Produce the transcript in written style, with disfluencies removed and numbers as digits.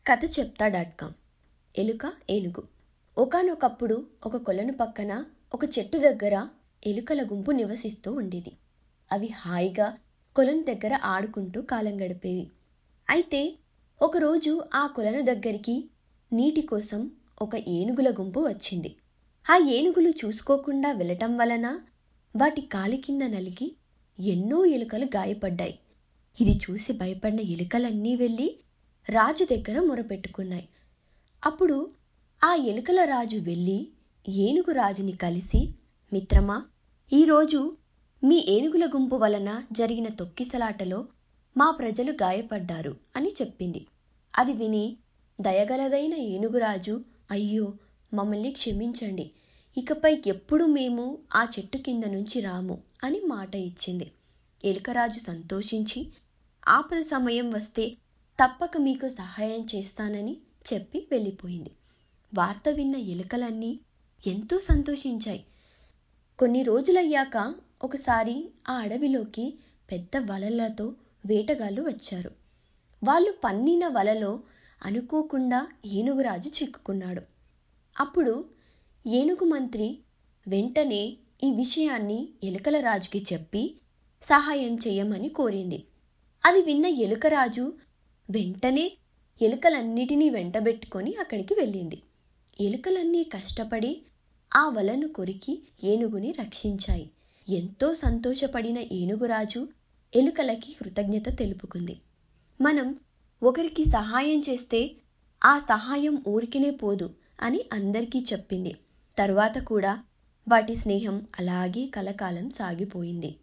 కథ చెప్తా dot com. ఎలుక ఏనుగు. ఒకానొకప్పుడు ఒక కొలను పక్కన ఒక చెట్టు దగ్గర ఎలుకల గుంపు నివసిస్తూ ఉండేది. అవి హాయిగా కొలను దగ్గర ఆడుకుంటూ కాలం గడిపేవి. అయితే ఒకరోజు ఆ కొలను దగ్గరికి నీటి కోసం ఒక ఏనుగుల గుంపు వచ్చింది. ఆ ఏనుగులు చూసుకోకుండా వెళ్ళటం వలన వాటి కాలి కింద నలిగి ఎన్నో ఎలుకలు గాయపడ్డాయి. ఇది చూసి భయపడిన ఎలుకలన్నీ వెళ్ళి రాజు దగ్గర మొరపెట్టుకున్నాయి. అప్పుడు ఆ ఎలుకల రాజు వెళ్ళి ఏనుగు రాజుని కలిసి, మిత్రమా, ఈరోజు మీ ఏనుగుల గుంపు వలన జరిగిన తొక్కిసలాటలో మా ప్రజలు గాయపడ్డారు అని చెప్పింది. అది విని దయగలదైన ఏనుగురాజు, అయ్యో, మమ్మల్ని క్షమించండి, ఇకపై ఎప్పుడు మేము ఆ చెట్టు కింద నుంచి రాము అని మాట ఇచ్చింది. ఎలుకరాజు సంతోషించి ఆపద సమయం వస్తే తప్పక మీకు సహాయం చేస్తానని చెప్పి వెళ్ళిపోయింది. వార్త విన్న ఎలుకలన్నీ ఎంతో సంతోషించాయి. కొన్ని రోజులయ్యాక ఒకసారి ఆ అడవిలోకి పెద్ద వలలతో వేటగాళ్ళు వచ్చారు. వాళ్ళు పన్నిన వలలో అనుకోకుండా ఏనుగురాజు చిక్కుకున్నాడు. అప్పుడు ఏనుగు మంత్రి వెంటనే ఈ విషయాన్ని ఎలుకల రాజుకి చెప్పి సహాయం చెయ్యమని కోరింది. అది విన్న ఎలుకరాజు వెంటనే ఎలుకలన్నిటినీ వెంటబెట్టుకొని అక్కడికి వెళ్ళింది. ఎలుకలన్నీ కష్టపడి ఆ వలను కొరికి ఏనుగుని రక్షించాయి. ఎంతో సంతోషపడిన ఏనుగురాజు ఎలుకలకి కృతజ్ఞత తెలుపుకుంది. మనం ఒకరికి సహాయం చేస్తే ఆ సహాయం ఊరికినే పోదు అని అందరికీ చెప్పింది. తరువాత కూడా వాటి స్నేహం అలాగే కలకాలం సాగిపోయింది.